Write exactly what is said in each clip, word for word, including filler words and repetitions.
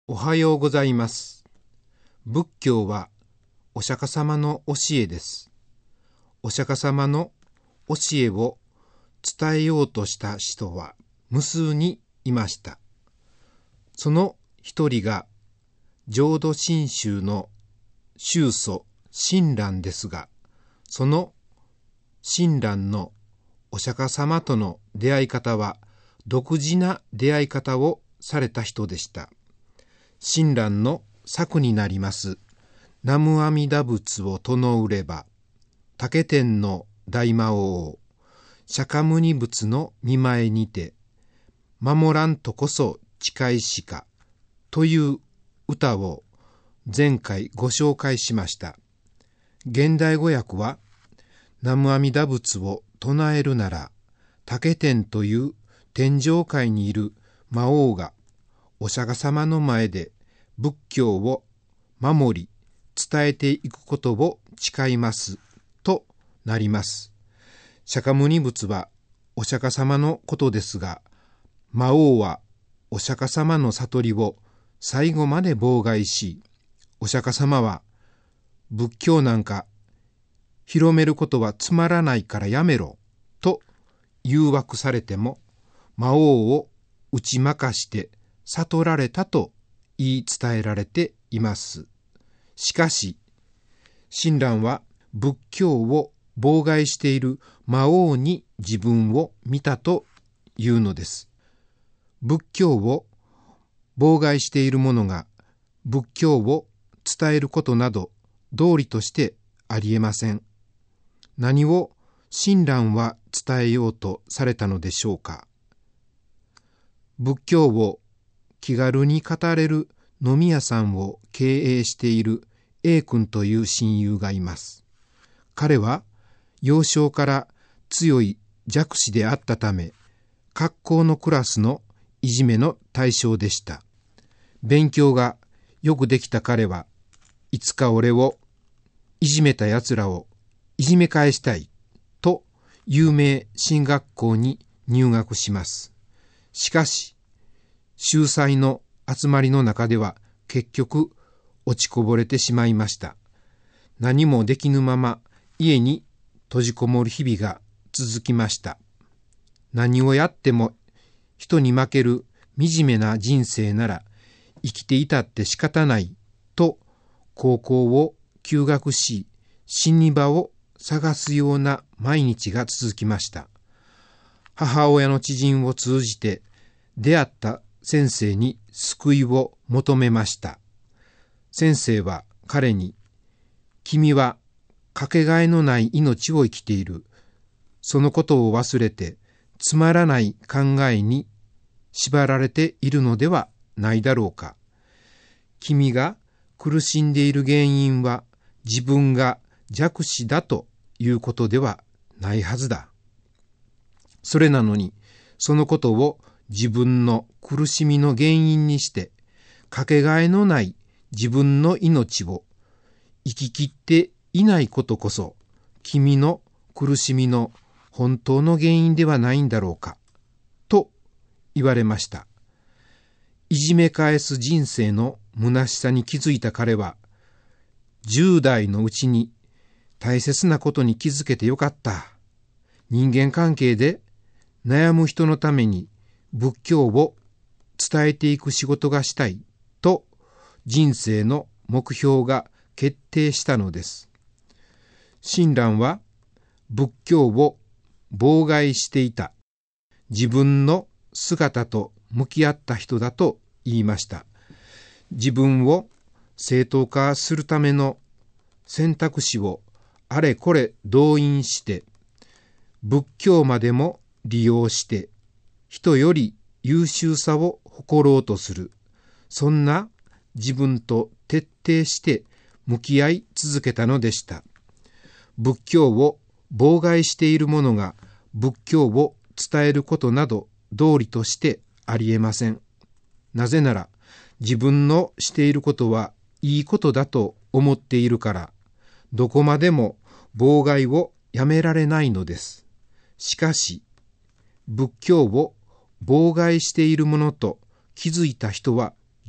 おはようございます。仏教はお釈迦様の教えです。お釈迦様の教えを伝えようとした人は無数にいました。その一人が浄土真宗の宗祖親鸞ですが、その親鸞のお釈迦様との出会い方は独自な出会い方をされた人でした。親鸞の作になります南無阿弥陀仏を唱うれば、竹天の大魔王釈迦牟尼仏の見前にて、守らんとこそ誓いしかという歌を前回ご紹介しました。現代語訳は、南無阿弥陀仏を唱えるなら、竹天という天上界にいる魔王がお釈迦様の前で仏教を守り伝えていくことを誓いますとなります。釈迦牟尼仏はお釈迦様のことですが、魔王はお釈迦様の悟りを最後まで妨害し、お釈迦様は仏教なんか広めることはつまらないからやめろと誘惑されても、魔王を打ち負かして悟られたと言い伝えられています。しかし、親鸞は仏教を妨害している魔王に自分を見たというのです。仏教を妨害している者が仏教を伝えることなど道理としてありえません。何を親鸞は伝えようとされたのでしょうか。仏教を気軽に語れる飲み屋さんを経営している A 君という親友がいます。彼は幼少から強い弱視であったため、学校のクラスのいじめの対象でした。勉強がよくできた彼はいつか俺をいじめたやつらをいじめ返したいと有名進学校に入学します。しかし、秀才の集まりの中では結局落ちこぼれてしまいました。何もできぬまま家に閉じこもる日々が続きました。何をやっても人に負ける惨めな人生なら生きていたって仕方ないと高校を休学し、死に場を探すような毎日が続きました。母親の知人を通じて出会った先生に救いを求めました。先生は彼に、君はかけがえのない命を生きている。そのことを忘れてつまらない考えに縛られているのではないだろうか。君が苦しんでいる原因は自分が弱視だということではないはずだ。それなのに、そのことを自分の苦しみの原因にして、かけがえのない自分の命を生き切っていないことこそ、君の苦しみの本当の原因ではないんだろうか、と言われました。いじめ返す人生の虚しさに気づいた彼は、じゅう代のうちに大切なことに気づけてよかった。人間関係で悩む人のために仏教を伝えていく仕事がしたいと人生の目標が決定したのです。親鸞は仏教を妨害していた自分の姿と向き合った人だと言いました。自分を正当化するための選択肢をあれこれ動員して、仏教までも利用して人より優秀さを誇ろうとする、そんな自分と徹底して向き合い続けたのでした。仏教を妨害している者が仏教を伝えることなど道理としてありえません。なぜなら自分のしていることはいいことだと思っているから、どこまでも妨害をやめられないのです。しかし、仏教を妨害しているものと気づいた人は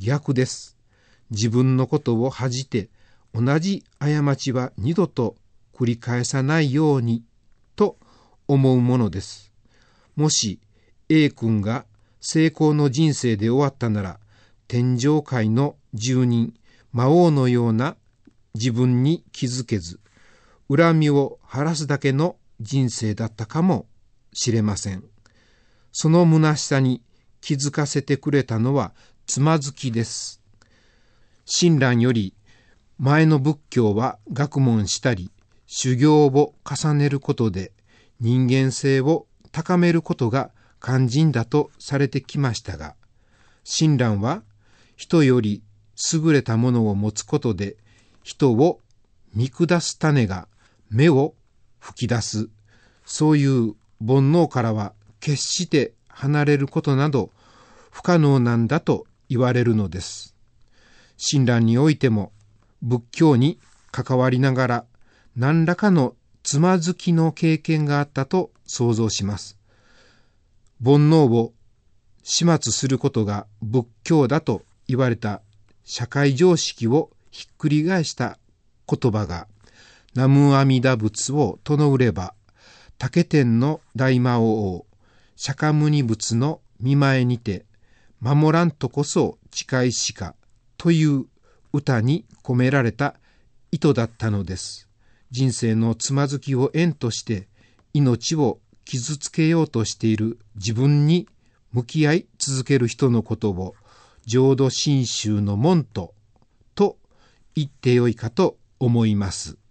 逆です。自分のことを恥じて、同じ過ちは二度と繰り返さないようにと思うものです。もし A 君が成功の人生で終わったなら、天上界の住人、魔王のような自分に気づけず、恨みを晴らすだけの人生だったかもしれません。その虚しさに気づかせてくれたのはつまずきです。親鸞より前の仏教は学問したり修行を重ねることで人間性を高めることが肝心だとされてきましたが、親鸞は人より優れたものを持つことで人を見下す種が芽を吹き出す、そういう煩悩からは決して離れることなど不可能なんだと言われるのです。親鸞においても仏教に関わりながら何らかのつまずきの経験があったと想像します。煩悩を始末することが仏教だと言われた社会常識をひっくり返した言葉が、南無阿弥陀仏を唱うれば竹天の大魔王を釈迦牟尼仏の見前にて守らんとこそ誓いしかという歌に込められた意図だったのです。人生のつまずきを縁として命を傷つけようとしている自分に向き合い続ける人のことを浄土真宗の門徒と言ってよいかと思います。